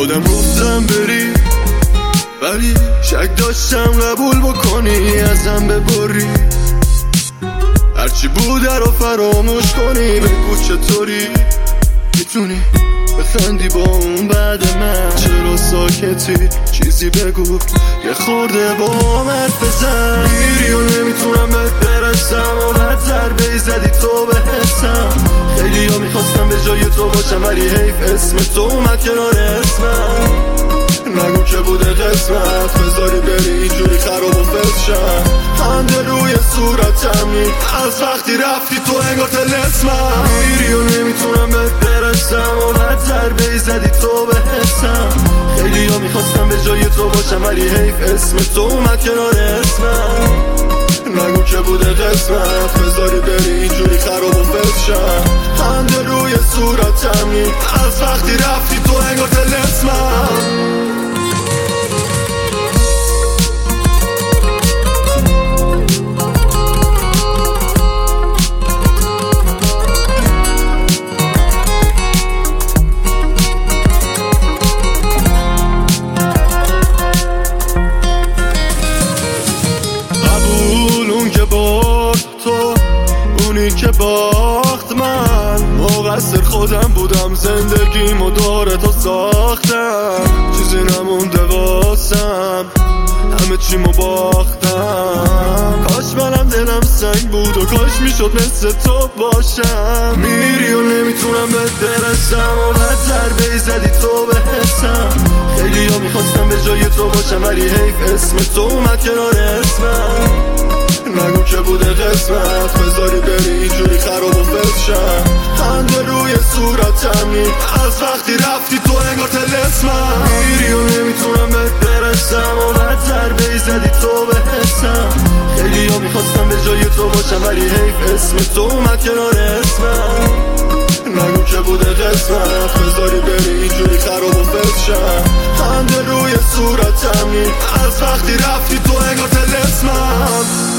خودم گفتم بری، ولی شک داشتم قبول بکنی، ازم ببری. هرچی بوده رو فراموش کنی، بگو چطوری میتونی بخندی با اون بعد من. چرا ساکتی؟ چیزی بگو، یه خورده با حرف بزن. میری و نمیتونم بهت برسم و بعد ضربه‌ای زدی تو به حسم. خیلی ها میخواستم به جای تو باشم، ولی حیف اسم تو اومد کنار اسمم. نگو که بوده قسمت، بذاری بری اینجوری خراب و فسشم. خنده روی صورتمی از وقتی رفتی تو انگار طلسمم. میری و نمیتونم بهت برسم و بعد ضربه‌ای زدی تو به حسم. خیلی ها میخواستم به جای تو باشم، ولی حیف اسم تو اومد کنار اسمم. نگو که بوده قسمت، بذاری بری اینجوری خراب و فسشم. خنده روی صورتمی از وقتی رفتی تو انگار طلسمم. که باخت من مقصر خودم بودم، زندگیمو داره تو ساختم. چیزی نمونده واسم، همه چیمو باختم. کاش منم دلم سنگ بود و کاش میشد مثل تو باشم. میری و نمیتونم بهت برسم و بعد ضربه‌ای زدی تو به حسم. خیلی ها میخواستم به جای تو باشم، ولی حیف اسم تو اومد کنار اسمم. نگو که بوده قسمت، بذاری بری اینجوری خراب و فسشم. خنده روی صورتمی از وقتی رفتی تو انگار طلسمم. میری و نمیتونم بهت برسم و بعد ضربه‌ای زدی تو به حسم. خیلی ها میخواستم به جای تو باشم، ولی حیف اسم تو اومد کنار اسمم. نگو که بوده قسمت، بذاری بری اینجوری خراب و فسشم. خنده روی صورتمی از وقتی رفتی تو انگار طلسمم.